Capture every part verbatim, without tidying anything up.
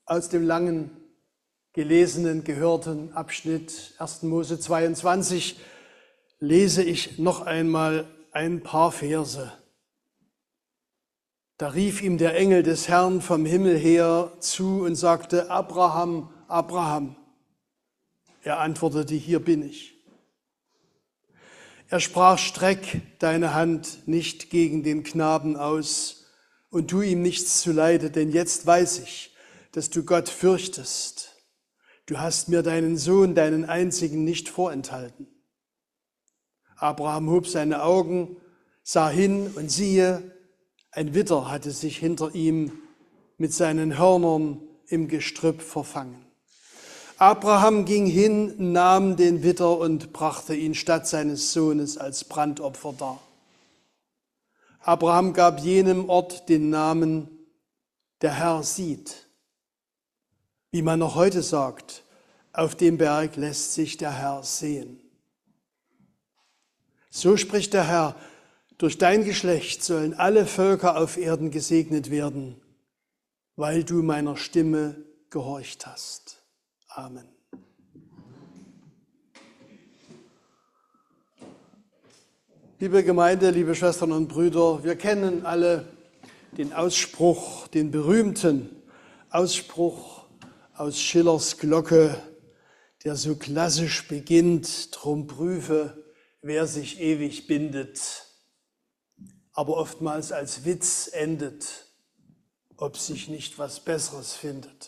Aus dem langen gelesenen, gehörten Abschnitt erster Mose zweiundzwanzig lese ich noch einmal ein paar Verse. Da rief ihm der Engel des Herrn vom Himmel her zu und sagte: Abraham, Abraham. Er antwortete: Hier bin ich. Er sprach: Streck deine Hand nicht gegen den Knaben aus und tu ihm nichts zuleide, denn jetzt weiß ich, dass du Gott fürchtest. Du hast mir deinen Sohn, deinen einzigen, nicht vorenthalten. Abraham hob seine Augen, sah hin und siehe, ein Widder hatte sich hinter ihm mit seinen Hörnern im Gestrüpp verfangen. Abraham ging hin, nahm den Widder und brachte ihn statt seines Sohnes als Brandopfer dar. Abraham gab jenem Ort den Namen: Der Herr sieht. Wie man noch heute sagt, auf dem Berg lässt sich der Herr sehen. So spricht der Herr: Durch dein Geschlecht sollen alle Völker auf Erden gesegnet werden, weil du meiner Stimme gehorcht hast. Amen. Liebe Gemeinde, liebe Schwestern und Brüder, wir kennen alle den Ausspruch, den berühmten Ausspruch aus Schillers Glocke, der so klassisch beginnt: Drum prüfe, wer sich ewig bindet, aber oftmals als Witz endet, ob sich nicht was Besseres findet.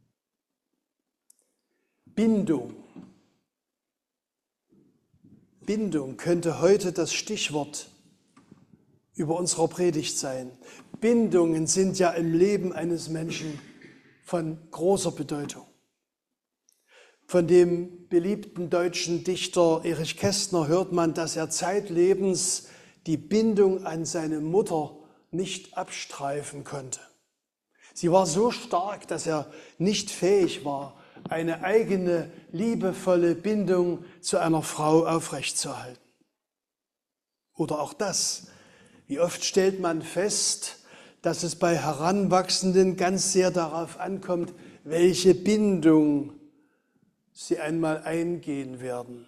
Bindung. Bindung könnte heute das Stichwort über unserer Predigt sein. Bindungen sind ja im Leben eines Menschen von großer Bedeutung. Von dem beliebten deutschen Dichter Erich Kästner hört man, dass er zeitlebens die Bindung an seine Mutter nicht abstreifen konnte. Sie war so stark, dass er nicht fähig war, eine eigene, liebevolle Bindung zu einer Frau aufrechtzuerhalten. Oder auch das: Wie oft stellt man fest, dass es bei Heranwachsenden ganz sehr darauf ankommt, welche Bindung sie einmal eingehen werden.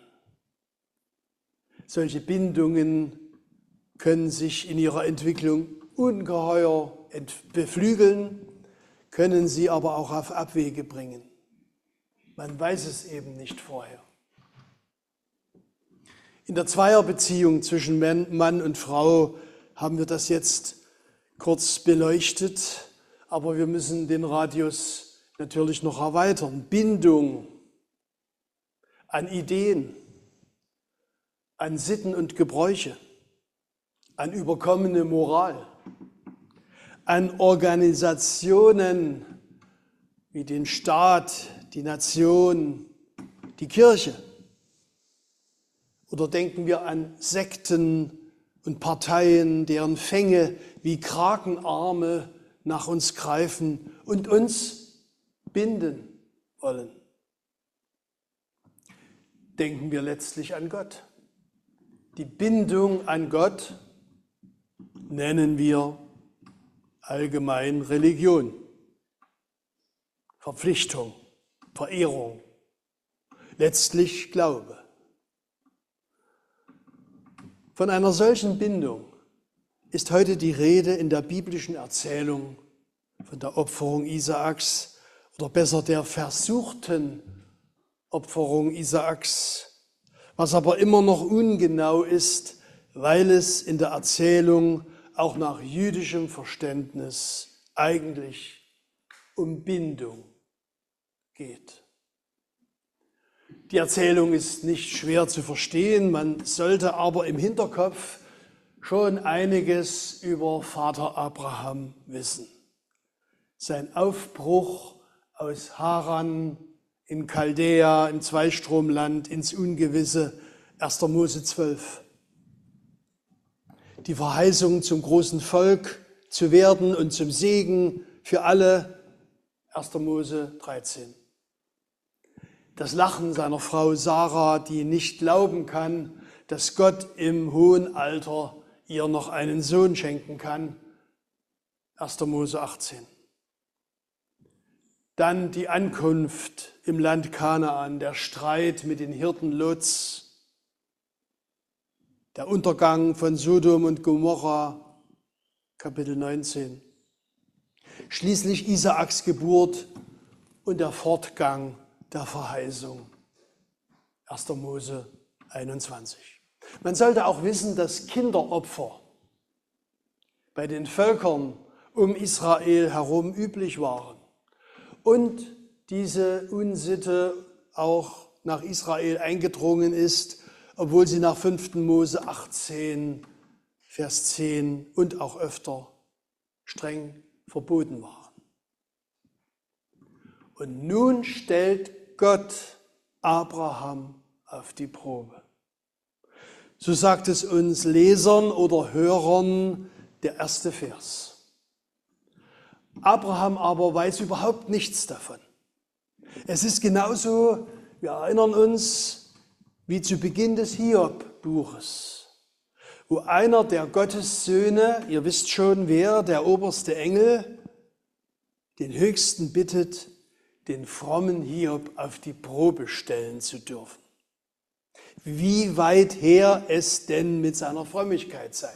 Solche Bindungen können sich in ihrer Entwicklung ungeheuer beflügeln, können sie aber auch auf Abwege bringen. Man weiß es eben nicht vorher. In der Zweierbeziehung zwischen Mann und Frau haben wir das jetzt kurz beleuchtet, aber wir müssen den Radius natürlich noch erweitern. Bindung an Ideen, an Sitten und Gebräuche, an überkommene Moral, an Organisationen wie den Staat, die Nation, die Kirche. Oder denken wir an Sekten und Parteien, deren Fänge wie Krakenarme nach uns greifen und uns binden wollen. Denken wir letztlich an Gott. Die Bindung an Gott nennen wir allgemein Religion, Verpflichtung, Verehrung, letztlich Glaube. Von einer solchen Bindung ist heute die Rede in der biblischen Erzählung von der Opferung Isaaks oder besser der versuchten Opferung Isaaks, was aber immer noch ungenau ist, weil es in der Erzählung auch nach jüdischem Verständnis eigentlich um Bindung geht. Die Erzählung ist nicht schwer zu verstehen, man sollte aber im Hinterkopf schon einiges über Vater Abraham wissen. Sein Aufbruch aus Haran in Chaldea, im Zweistromland, ins Ungewisse, erster Mose zwölf. Die Verheißung, zum großen Volk zu werden und zum Segen für alle, erster Mose dreizehn. Das Lachen seiner Frau Sarah, die nicht glauben kann, dass Gott im hohen Alter ihr noch einen Sohn schenken kann, erster Mose achtzehn. Dann die Ankunft im Land Kanaan, der Streit mit den Hirten Lots, der Untergang von Sodom und Gomorra, Kapitel neunzehn. Schließlich Isaaks Geburt und der Fortgang der Verheißung, erster Mose einundzwanzig. Man sollte auch wissen, dass Kinderopfer bei den Völkern um Israel herum üblich waren und diese Unsitte auch nach Israel eingedrungen ist, obwohl sie nach fünften Mose achtzehn, Vers zehn und auch öfter streng verboten waren. Und nun stellt Gott Abraham auf die Probe. So sagt es uns Lesern oder Hörern der erste Vers. Abraham aber weiß überhaupt nichts davon. Es ist genauso, wir erinnern uns, wie zu Beginn des Hiob-Buches, wo einer der Gottessöhne, ihr wisst schon wer, der oberste Engel, den Höchsten bittet, den frommen Hiob auf die Probe stellen zu dürfen. Wie weit her es denn mit seiner Frömmigkeit sei.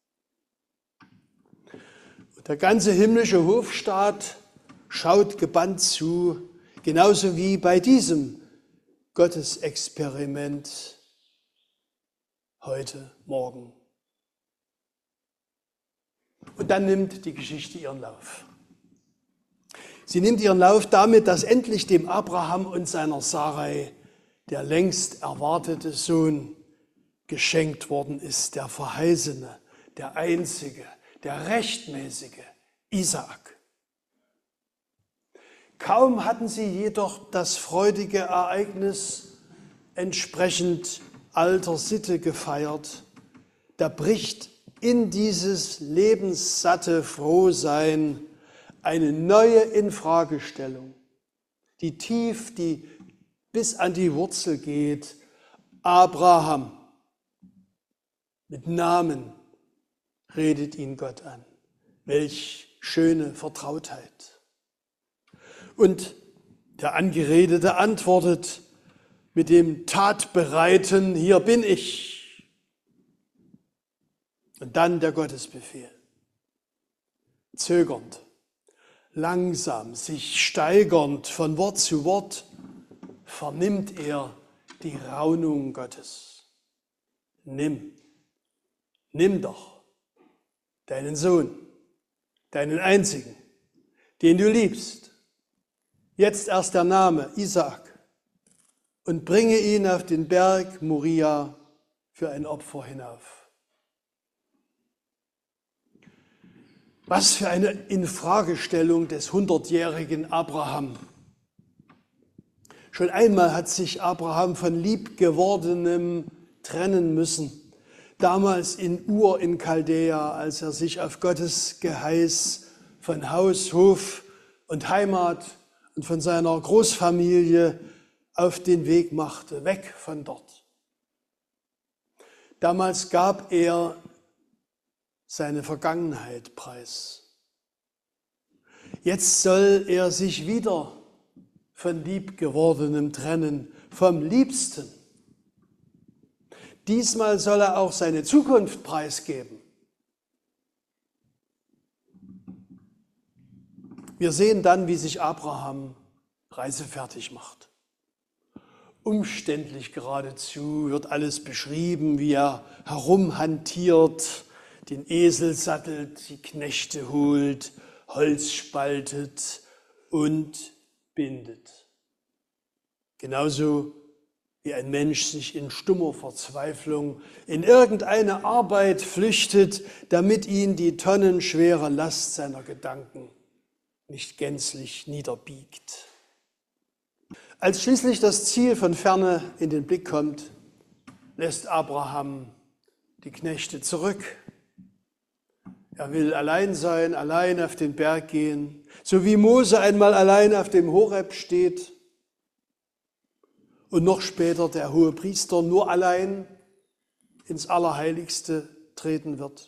Und der ganze himmlische Hofstaat schaut gebannt zu, genauso wie bei diesem Gottesexperiment heute, morgen. Und dann nimmt die Geschichte ihren Lauf. Sie nimmt ihren Lauf damit, dass endlich dem Abraham und seiner Sarai der längst erwartete Sohn geschenkt worden ist, der verheißene, der einzige, der rechtmäßige Isaak. Kaum hatten sie jedoch das freudige Ereignis entsprechend alter Sitte gefeiert, da bricht in dieses lebenssatte Frohsein eine neue Infragestellung, die tief, die bis an die Wurzel geht. Abraham, mit Namen redet ihn Gott an. Welch schöne Vertrautheit. Und der Angeredete antwortet mit dem Tatbereiten, hier bin ich. Und dann der Gottesbefehl. Zögernd, langsam, sich steigernd von Wort zu Wort, vernimmt er die Raunung Gottes. Nimm, nimm doch deinen Sohn, deinen einzigen, den du liebst. Jetzt erst der Name Isaak und bringe ihn auf den Berg Moria für ein Opfer hinauf. Was für eine Infragestellung des hundertjährigen Abraham. Schon einmal hat sich Abraham von Liebgewordenem trennen müssen. Damals in Ur in Chaldea, als er sich auf Gottes Geheiß von Haus, Hof und Heimat und von seiner Großfamilie auf den Weg machte, weg von dort. Damals gab er seine Vergangenheit preis. Jetzt soll er sich wieder von Liebgewordenem trennen, vom Liebsten. Diesmal soll er auch seine Zukunft preisgeben. Wir sehen dann, wie sich Abraham reisefertig macht. Umständlich geradezu wird alles beschrieben, wie er herumhantiert, den Esel sattelt, die Knechte holt, Holz spaltet und bindet. Genauso wie ein Mensch sich in stummer Verzweiflung in irgendeine Arbeit flüchtet, damit ihn die tonnenschwere Last seiner Gedanken nicht gänzlich niederbiegt. Als schließlich das Ziel von ferne in den Blick kommt, lässt Abraham die Knechte zurück. Er will allein sein, allein auf den Berg gehen, so wie Mose einmal allein auf dem Horeb steht und noch später der Hohepriester nur allein ins Allerheiligste treten wird.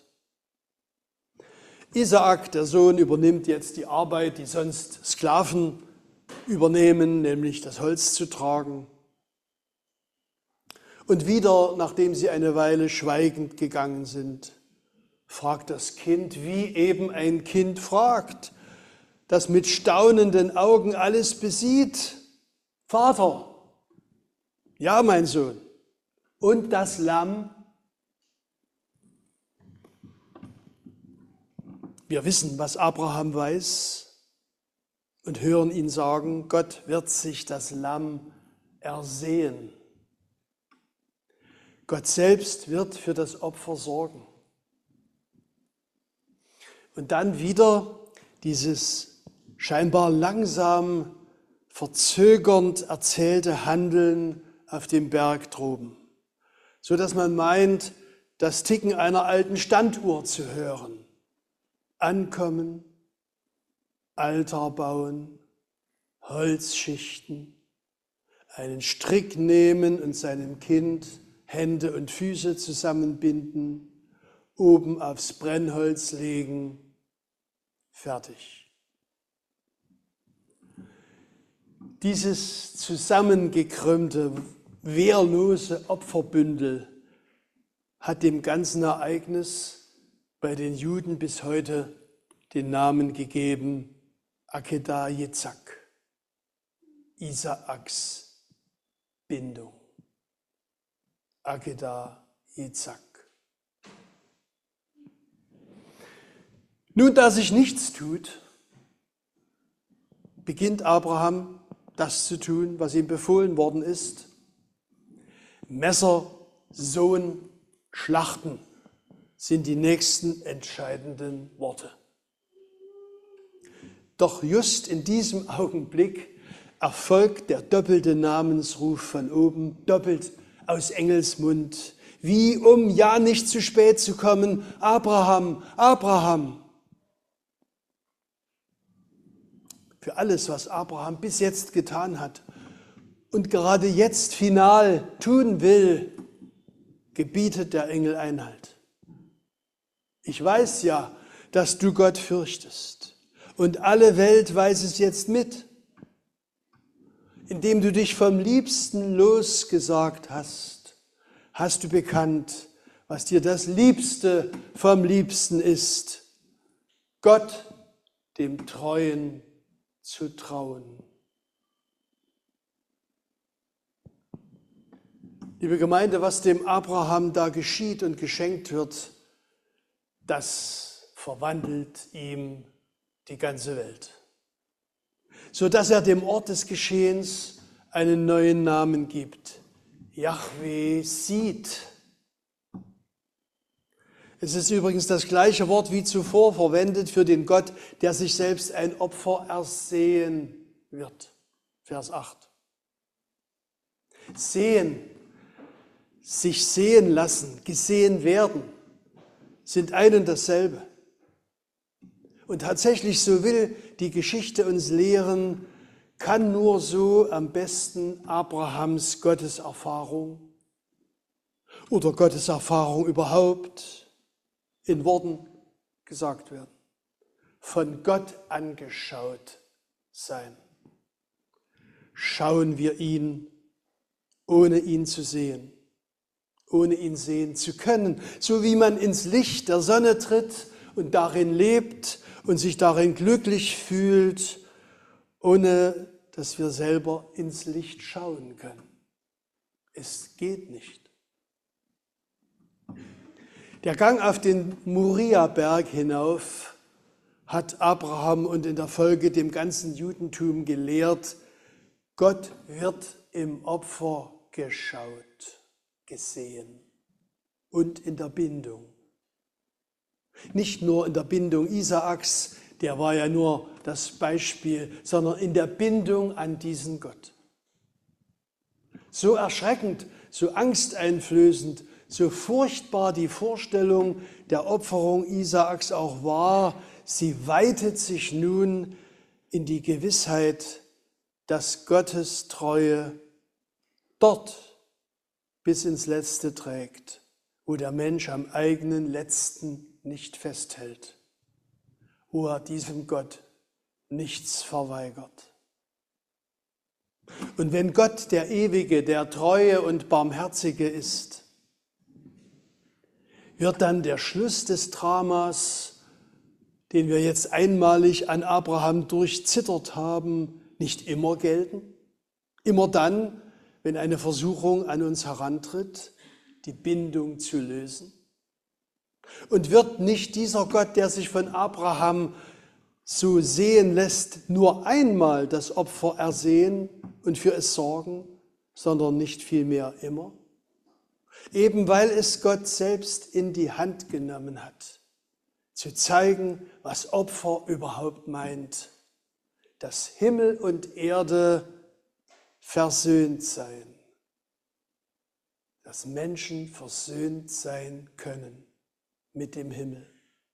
Isaak, der Sohn, übernimmt jetzt die Arbeit, die sonst Sklaven übernehmen, nämlich das Holz zu tragen. Und wieder, nachdem sie eine Weile schweigend gegangen sind, fragt das Kind, wie eben ein Kind fragt, das mit staunenden Augen alles besieht: Vater, ja, mein Sohn, und das Lamm? Wir wissen, was Abraham weiß und hören ihn sagen, Gott wird sich das Lamm ersehen. Gott selbst wird für das Opfer sorgen. Und dann wieder dieses scheinbar langsam, verzögernd erzählte Handeln auf dem Berg droben, so dass man meint, das Ticken einer alten Standuhr zu hören. Ankommen, Altar bauen, Holzschichten, einen Strick nehmen und seinem Kind Hände und Füße zusammenbinden, oben aufs Brennholz legen, fertig. Dieses zusammengekrümmte, wehrlose Opferbündel hat dem ganzen Ereignis bei den Juden bis heute den Namen gegeben, Akedah Yitzhak, Isaaks Bindung. Akedah Yitzhak. Nun, da sich nichts tut, beginnt Abraham das zu tun, was ihm befohlen worden ist. Messer, Sohn, Schlachten sind die nächsten entscheidenden Worte. Doch just in diesem Augenblick erfolgt der doppelte Namensruf von oben, doppelt aus Engelsmund, wie um ja nicht zu spät zu kommen: Abraham, Abraham. Für alles, was Abraham bis jetzt getan hat und gerade jetzt final tun will, gebietet der Engel Einhalt. Ich weiß ja, dass du Gott fürchtest, und alle Welt weiß es jetzt mit, indem du dich vom Liebsten losgesagt hast, hast du bekannt, was dir das Liebste vom Liebsten ist: Gott, dem Treuen, zu trauen. Liebe Gemeinde, was dem Abraham da geschieht und geschenkt wird, das verwandelt ihm die ganze Welt, sodass er dem Ort des Geschehens einen neuen Namen gibt: Jahwe sieht. Es ist übrigens das gleiche Wort wie zuvor verwendet für den Gott, der sich selbst ein Opfer ersehen wird. Vers acht. Sehen, sich sehen lassen, gesehen werden, sind ein und dasselbe. Und tatsächlich, so will die Geschichte uns lehren, kann nur so am besten Abrahams Gotteserfahrung oder Gotteserfahrung überhaupt in Worten gesagt werden: Von Gott angeschaut sein. Schauen wir ihn, ohne ihn zu sehen, ohne ihn sehen zu können, so wie man ins Licht der Sonne tritt und darin lebt und sich darin glücklich fühlt, ohne dass wir selber ins Licht schauen können. Es geht nicht. Der Gang auf den Moria-Berg hinauf hat Abraham und in der Folge dem ganzen Judentum gelehrt: Gott wird im Opfer geschaut, gesehen und in der Bindung. Nicht nur in der Bindung Isaaks, der war ja nur das Beispiel, sondern in der Bindung an diesen Gott. So erschreckend, so angsteinflößend, so furchtbar die Vorstellung der Opferung Isaaks auch war, sie weitet sich nun in die Gewissheit, dass Gottes Treue dort bis ins Letzte trägt, wo der Mensch am eigenen Letzten nicht festhält, wo er diesem Gott nichts verweigert. Und wenn Gott der Ewige, der Treue und Barmherzige ist, wird dann der Schluss des Dramas, den wir jetzt einmalig an Abraham durchzittert haben, nicht immer gelten? Immer dann, wenn eine Versuchung an uns herantritt, die Bindung zu lösen? Und wird nicht dieser Gott, der sich von Abraham so sehen lässt, nur einmal das Opfer ersehen und für es sorgen, sondern nicht vielmehr immer? Eben weil es Gott selbst in die Hand genommen hat, zu zeigen, was Opfer überhaupt meint, dass Himmel und Erde versöhnt seien, dass Menschen versöhnt sein können mit dem Himmel.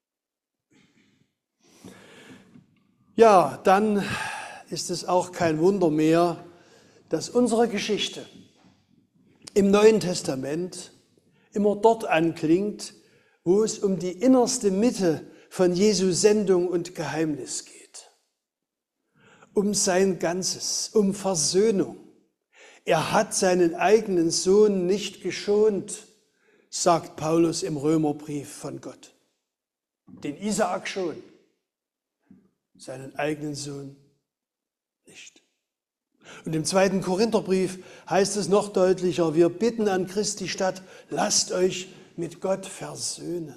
Ja, dann ist es auch kein Wunder mehr, dass unsere Geschichte im Neuen Testament immer dort anklingt, wo es um die innerste Mitte von Jesu Sendung und Geheimnis geht. Um sein Ganzes, um Versöhnung. Er hat seinen eigenen Sohn nicht geschont, sagt Paulus im Römerbrief von Gott. Den Isaak schon, seinen eigenen Sohn nicht. Und im zweiten Korintherbrief heißt es noch deutlicher, wir bitten an Christi statt, lasst euch mit Gott versöhnen.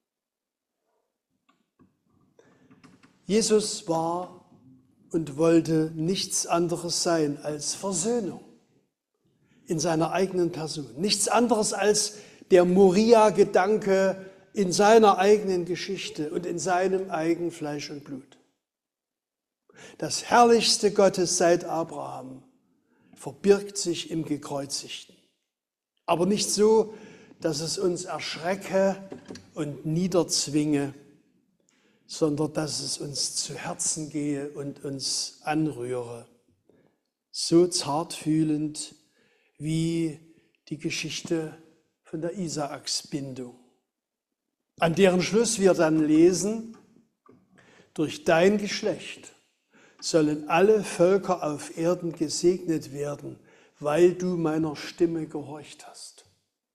Jesus war und wollte nichts anderes sein als Versöhnung in seiner eigenen Person. Nichts anderes als der Moria-Gedanke in seiner eigenen Geschichte und in seinem eigenen Fleisch und Blut. Das Herrlichste Gottes seit Abraham verbirgt sich im Gekreuzigten. Aber nicht so, dass es uns erschrecke und niederzwinge, sondern dass es uns zu Herzen gehe und uns anrühre. So zartfühlend wie die Geschichte von der Isaaksbindung, an deren Schluss wir dann lesen, durch dein Geschlecht sollen alle Völker auf Erden gesegnet werden, weil du meiner Stimme gehorcht hast.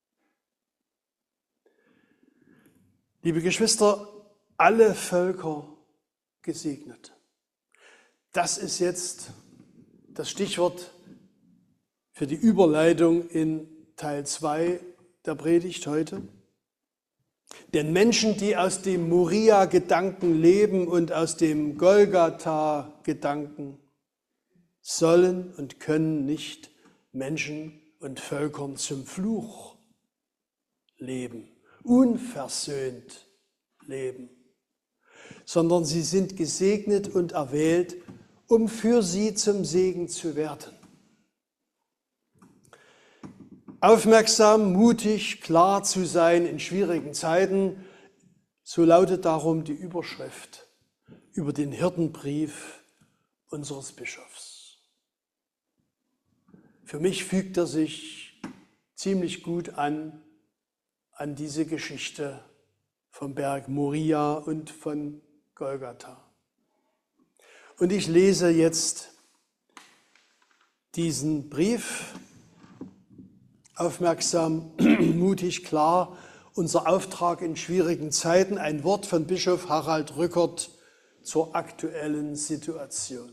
Liebe Geschwister, alle Völker gesegnet. Das ist jetzt das Stichwort für die Überleitung in Teil zwei der Predigt heute. Denn Menschen, die aus dem Moria-Gedanken leben und aus dem Golgatha-Gedanken, sollen und können nicht Menschen und Völkern zum Fluch leben, unversöhnt leben, sondern sie sind gesegnet und erwählt, um für sie zum Segen zu werden. Aufmerksam, mutig, klar zu sein in schwierigen Zeiten, so lautet darum die Überschrift über den Hirtenbrief unseres Bischofs. Für mich fügt er sich ziemlich gut an, an diese Geschichte vom Berg Moria und von Golgatha. Und ich lese jetzt diesen Brief, aufmerksam, mutig, klar, unser Auftrag in schwierigen Zeiten, ein Wort von Bischof Harald Rückert zur aktuellen Situation.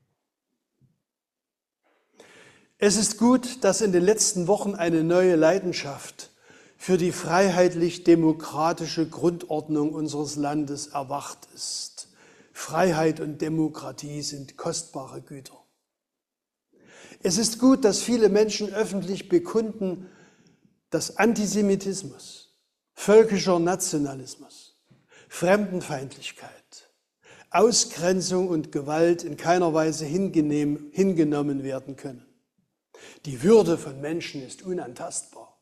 Es ist gut, dass in den letzten Wochen eine neue Leidenschaft für die freiheitlich-demokratische Grundordnung unseres Landes erwacht ist. Freiheit und Demokratie sind kostbare Güter. Es ist gut, dass viele Menschen öffentlich bekunden, dass Antisemitismus, völkischer Nationalismus, Fremdenfeindlichkeit, Ausgrenzung und Gewalt in keiner Weise hingenommen werden können. Die Würde von Menschen ist unantastbar.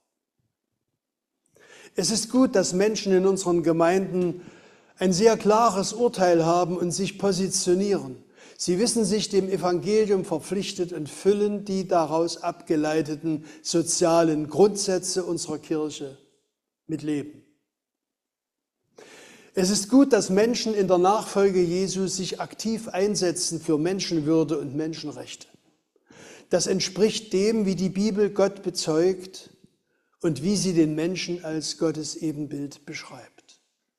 Es ist gut, dass Menschen in unseren Gemeinden ein sehr klares Urteil haben und sich positionieren. Sie wissen sich dem Evangelium verpflichtet und füllen die daraus abgeleiteten sozialen Grundsätze unserer Kirche mit Leben. Es ist gut, dass Menschen in der Nachfolge Jesu sich aktiv einsetzen für Menschenwürde und Menschenrechte. Das entspricht dem, wie die Bibel Gott bezeugt und wie sie den Menschen als Gottes Ebenbild beschreibt.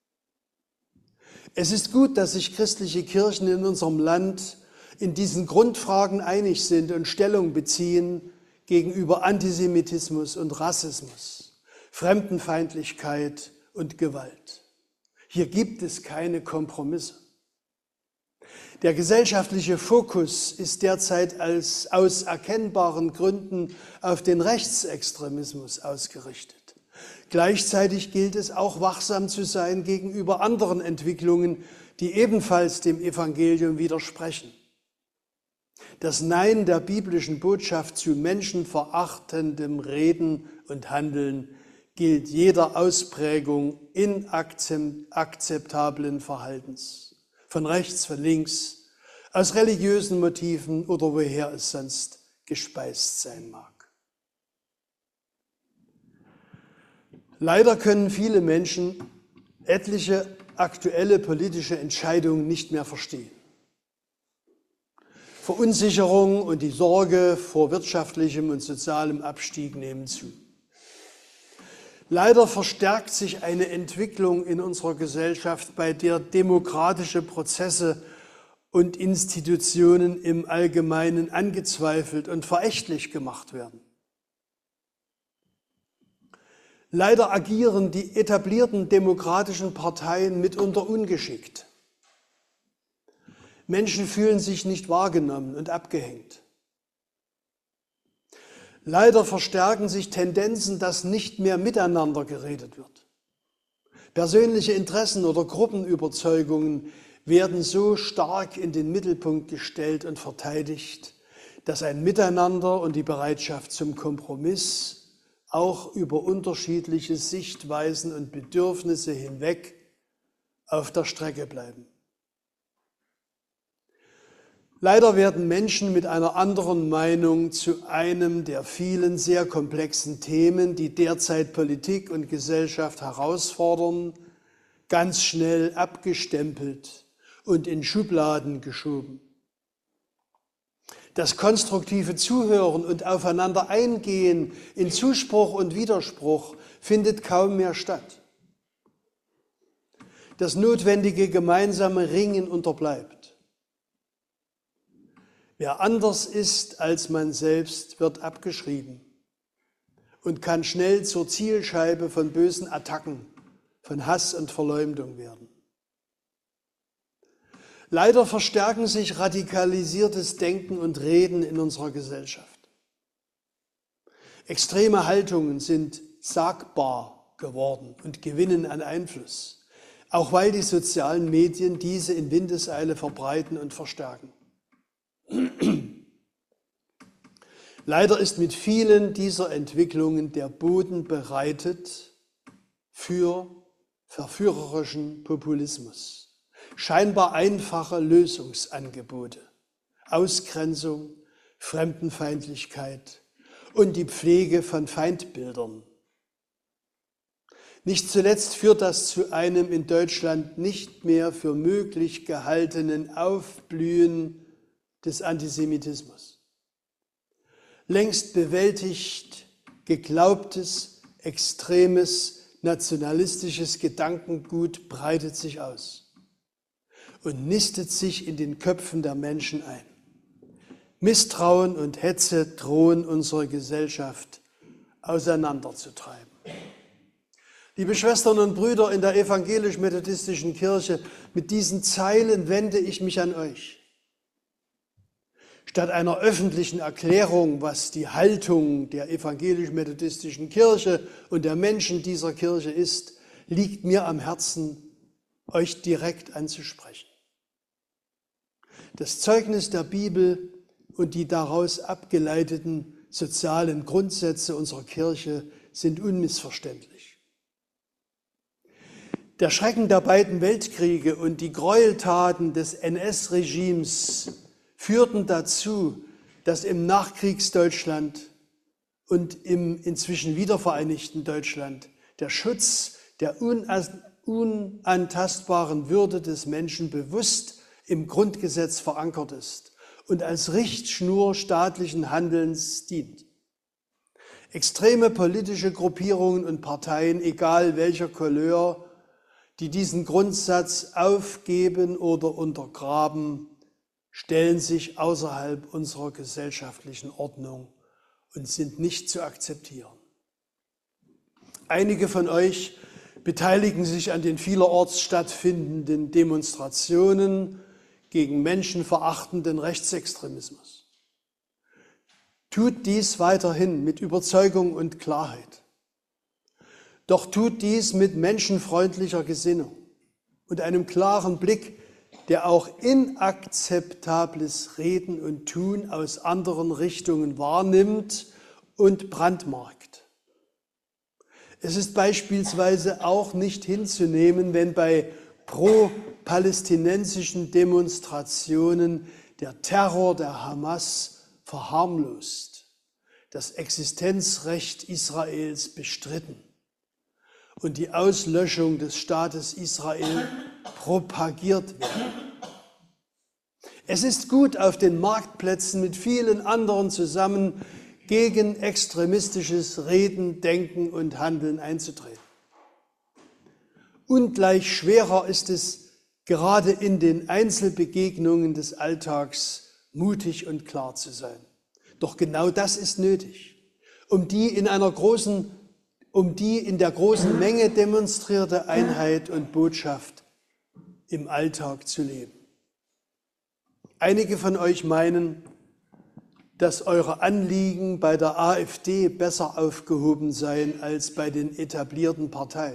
Es ist gut, dass sich christliche Kirchen in unserem Land in diesen Grundfragen einig sind und Stellung beziehen gegenüber Antisemitismus und Rassismus, Fremdenfeindlichkeit und Gewalt. Hier gibt es keine Kompromisse. Der gesellschaftliche Fokus ist derzeit als aus erkennbaren Gründen auf den Rechtsextremismus ausgerichtet. Gleichzeitig gilt es auch wachsam zu sein gegenüber anderen Entwicklungen, die ebenfalls dem Evangelium widersprechen. Das Nein der biblischen Botschaft zu menschenverachtendem Reden und Handeln gilt jeder Ausprägung inakzeptablen Verhaltens, von rechts, von links, aus religiösen Motiven oder woher es sonst gespeist sein mag. Leider können viele Menschen etliche aktuelle politische Entscheidungen nicht mehr verstehen. Verunsicherung und die Sorge vor wirtschaftlichem und sozialem Abstieg nehmen zu. Leider verstärkt sich eine Entwicklung in unserer Gesellschaft, bei der demokratische Prozesse und Institutionen im Allgemeinen angezweifelt und verächtlich gemacht werden. Leider agieren die etablierten demokratischen Parteien mitunter ungeschickt. Menschen fühlen sich nicht wahrgenommen und abgehängt. Leider verstärken sich Tendenzen, dass nicht mehr miteinander geredet wird. Persönliche Interessen oder Gruppenüberzeugungen werden so stark in den Mittelpunkt gestellt und verteidigt, dass ein Miteinander und die Bereitschaft zum Kompromiss auch über unterschiedliche Sichtweisen und Bedürfnisse hinweg auf der Strecke bleiben. Leider werden Menschen mit einer anderen Meinung zu einem der vielen sehr komplexen Themen, die derzeit Politik und Gesellschaft herausfordern, ganz schnell abgestempelt und in Schubladen geschoben. Das konstruktive Zuhören und Aufeinander eingehen in Zuspruch und Widerspruch findet kaum mehr statt. Das notwendige gemeinsame Ringen unterbleibt. Wer anders ist als man selbst, wird abgeschrieben und kann schnell zur Zielscheibe von bösen Attacken, von Hass und Verleumdung werden. Leider verstärken sich radikalisiertes Denken und Reden in unserer Gesellschaft. Extreme Haltungen sind sagbar geworden und gewinnen an Einfluss, auch weil die sozialen Medien diese in Windeseile verbreiten und verstärken. Leider ist mit vielen dieser Entwicklungen der Boden bereitet für verführerischen Populismus, scheinbar einfache Lösungsangebote, Ausgrenzung, Fremdenfeindlichkeit und die Pflege von Feindbildern. Nicht zuletzt führt das zu einem in Deutschland nicht mehr für möglich gehaltenen Aufblühen des Antisemitismus. Längst bewältigt geglaubtes, extremes, nationalistisches Gedankengut breitet sich aus und nistet sich in den Köpfen der Menschen ein. Misstrauen und Hetze drohen unsere Gesellschaft auseinanderzutreiben. Liebe Schwestern und Brüder in der evangelisch-methodistischen Kirche, mit diesen Zeilen wende ich mich an euch. Statt einer öffentlichen Erklärung, was die Haltung der evangelisch-methodistischen Kirche und der Menschen dieser Kirche ist, liegt mir am Herzen, euch direkt anzusprechen. Das Zeugnis der Bibel und die daraus abgeleiteten sozialen Grundsätze unserer Kirche sind unmissverständlich. Der Schrecken der beiden Weltkriege und die Gräueltaten des N S-Regimes führten dazu, dass im Nachkriegsdeutschland und im inzwischen wiedervereinigten Deutschland der Schutz der unantastbaren Würde des Menschen bewusst im Grundgesetz verankert ist und als Richtschnur staatlichen Handelns dient. Extreme politische Gruppierungen und Parteien, egal welcher Couleur, die diesen Grundsatz aufgeben oder untergraben, stellen sich außerhalb unserer gesellschaftlichen Ordnung und sind nicht zu akzeptieren. Einige von euch beteiligen sich an den vielerorts stattfindenden Demonstrationen gegen menschenverachtenden Rechtsextremismus. Tut dies weiterhin mit Überzeugung und Klarheit. Doch tut dies mit menschenfreundlicher Gesinnung und einem klaren Blick, der auch inakzeptables Reden und Tun aus anderen Richtungen wahrnimmt und brandmarkt. Es ist beispielsweise auch nicht hinzunehmen, wenn bei pro-palästinensischen Demonstrationen der Terror der Hamas verharmlost, das Existenzrecht Israels bestritten und die Auslöschung des Staates Israel propagiert wird. Es ist gut, auf den Marktplätzen mit vielen anderen zusammen gegen extremistisches Reden, Denken und Handeln einzutreten. Ungleich schwerer ist es, gerade in den Einzelbegegnungen des Alltags mutig und klar zu sein. Doch genau das ist nötig, um die in einer großen, um die in der großen Menge demonstrierte Einheit und Botschaft im Alltag zu leben. Einige von euch meinen, dass eure Anliegen bei der AfD besser aufgehoben seien als bei den etablierten Parteien.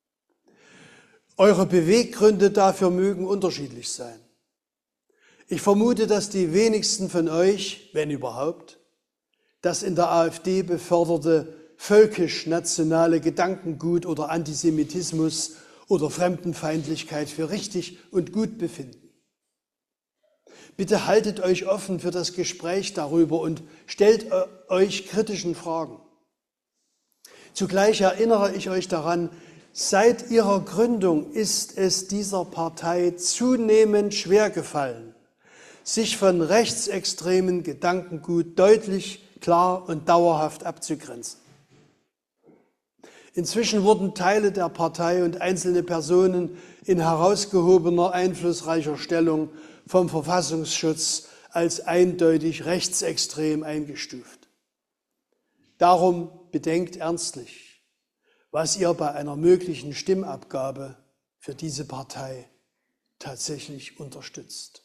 Eure Beweggründe dafür mögen unterschiedlich sein. Ich vermute, dass die wenigsten von euch, wenn überhaupt, das in der AfD beförderte völkisch-nationale Gedankengut oder Antisemitismus oder Fremdenfeindlichkeit für richtig und gut befinden. Bitte haltet euch offen für das Gespräch darüber und stellt euch kritischen Fragen. Zugleich erinnere ich euch daran, seit ihrer Gründung ist es dieser Partei zunehmend schwergefallen, sich von rechtsextremen Gedankengut deutlich, klar und dauerhaft abzugrenzen. Inzwischen wurden Teile der Partei und einzelne Personen in herausgehobener, einflussreicher Stellung vom Verfassungsschutz als eindeutig rechtsextrem eingestuft. Darum bedenkt ernstlich, was ihr bei einer möglichen Stimmabgabe für diese Partei tatsächlich unterstützt.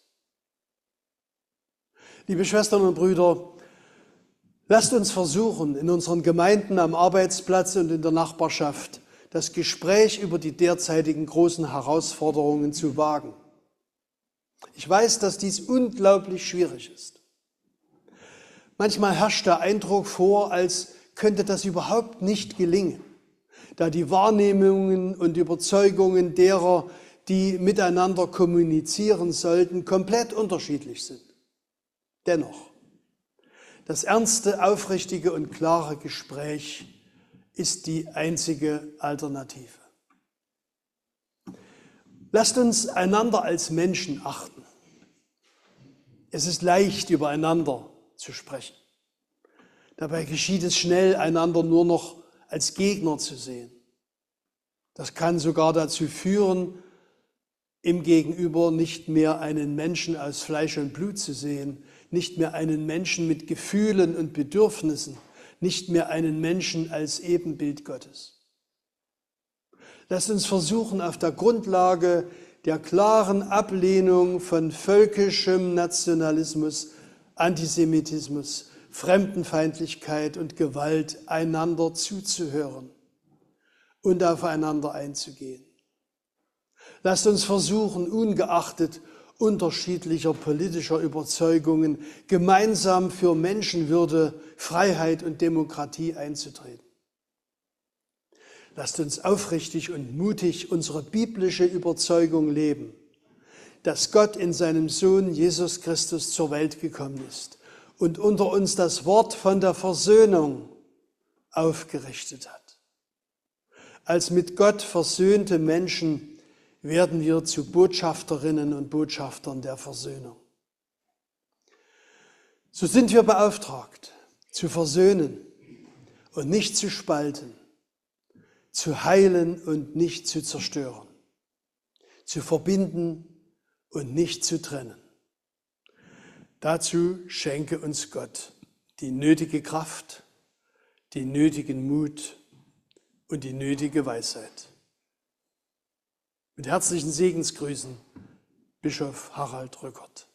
Liebe Schwestern und Brüder, lasst uns versuchen, in unseren Gemeinden, am Arbeitsplatz und in der Nachbarschaft das Gespräch über die derzeitigen großen Herausforderungen zu wagen. Ich weiß, dass dies unglaublich schwierig ist. Manchmal herrscht der Eindruck vor, als könnte das überhaupt nicht gelingen, da die Wahrnehmungen und Überzeugungen derer, die miteinander kommunizieren sollten, komplett unterschiedlich sind. Dennoch, das ernste, aufrichtige und klare Gespräch ist die einzige Alternative. Lasst uns einander als Menschen achten. Es ist leicht, übereinander zu sprechen. Dabei geschieht es schnell, einander nur noch als Gegner zu sehen. Das kann sogar dazu führen, im Gegenüber nicht mehr einen Menschen aus Fleisch und Blut zu sehen, nicht mehr einen Menschen mit Gefühlen und Bedürfnissen, nicht mehr einen Menschen als Ebenbild Gottes. Lasst uns versuchen, auf der Grundlage der klaren Ablehnung von völkischem Nationalismus, Antisemitismus, Fremdenfeindlichkeit und Gewalt einander zuzuhören und aufeinander einzugehen. Lasst uns versuchen, ungeachtet unterschiedlicher politischer Überzeugungen gemeinsam für Menschenwürde, Freiheit und Demokratie einzutreten. Lasst uns aufrichtig und mutig unsere biblische Überzeugung leben, dass Gott in seinem Sohn Jesus Christus zur Welt gekommen ist und unter uns das Wort von der Versöhnung aufgerichtet hat. Als mit Gott versöhnte Menschen werden wir zu Botschafterinnen und Botschaftern der Versöhnung. So sind wir beauftragt, zu versöhnen und nicht zu spalten, zu heilen und nicht zu zerstören, zu verbinden und nicht zu trennen. Dazu schenke uns Gott die nötige Kraft, den nötigen Mut und die nötige Weisheit. Mit herzlichen Segensgrüßen, Bischof Harald Rückert.